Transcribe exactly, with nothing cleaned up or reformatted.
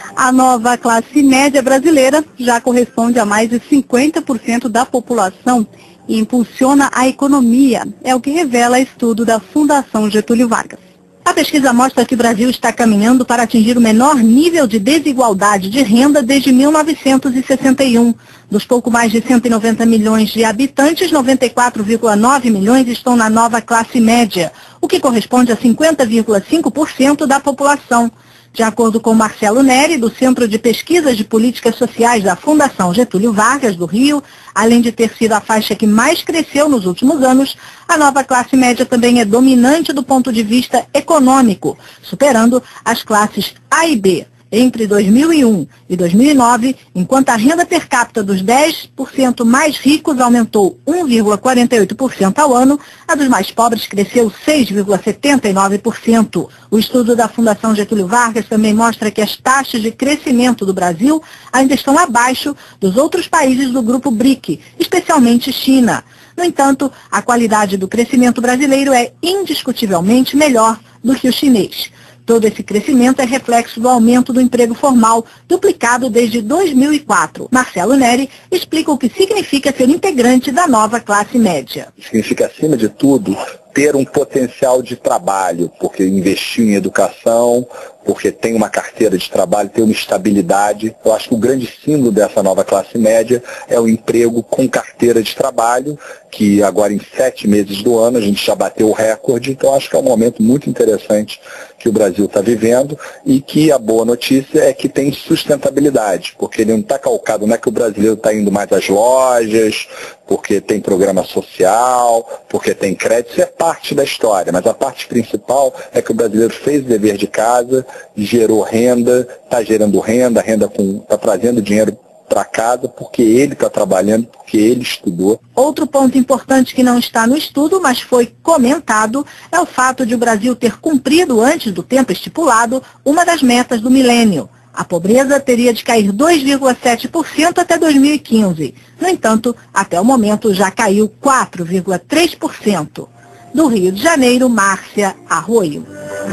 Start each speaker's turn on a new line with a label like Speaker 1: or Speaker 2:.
Speaker 1: A nova classe média brasileira já corresponde a mais de cinquenta por cento da população e impulsiona a economia, é o que revela estudo da Fundação Getúlio Vargas. A pesquisa mostra que o Brasil está caminhando para atingir o menor nível de desigualdade de renda desde mil novecentos e sessenta e um. Dos pouco mais de cento e noventa milhões de habitantes, noventa e quatro vírgula nove milhões estão na nova classe média, o que corresponde a cinquenta vírgula cinco por cento da população. De acordo com Marcelo Neri, do Centro de Pesquisas de Políticas Sociais da Fundação Getúlio Vargas, do Rio, além de ter sido a faixa que mais cresceu nos últimos anos, a nova classe média também é dominante do ponto de vista econômico, superando as classes A e B. Entre dois mil e um e dois mil e nove, enquanto a renda per capita dos dez por cento mais ricos aumentou um vírgula quarenta e oito por cento ao ano, a dos mais pobres cresceu seis vírgula setenta e nove por cento. O estudo da Fundação Getúlio Vargas também mostra que as taxas de crescimento do Brasil ainda estão abaixo dos outros países do grupo B R I C, especialmente China. No entanto, a qualidade do crescimento brasileiro é indiscutivelmente melhor do que o chinês. Todo esse crescimento é reflexo do aumento do emprego formal, duplicado desde dois mil e quatro. Marcelo Neri explica o que significa ser integrante da nova classe média.
Speaker 2: Significa, acima de tudo, ter um potencial de trabalho, porque investiu em educação, porque tem uma carteira de trabalho, tem uma estabilidade. Eu acho que o grande símbolo dessa nova classe média é o emprego com carteira de trabalho, que agora em sete meses do ano a gente já bateu o recorde. Então acho que é um momento muito interessante que o Brasil está vivendo e que a boa notícia é que tem sustentabilidade, porque ele não está calcado, não é que o brasileiro está indo mais às lojas, porque tem programa social, porque tem crédito, isso é parte da história, mas a parte principal é que o brasileiro fez o dever de casa, gerou renda, está gerando renda, renda está trazendo dinheiro para casa, porque ele está trabalhando, porque ele estudou.
Speaker 1: Outro ponto importante que não está no estudo, mas foi comentado, é o fato de o Brasil ter cumprido antes do tempo estipulado uma das metas do milênio. A pobreza teria de cair dois vírgula sete por cento até dois mil e quinze. No entanto, até o momento já caiu quatro vírgula três por cento. Do Rio de Janeiro, Márcia Arroio.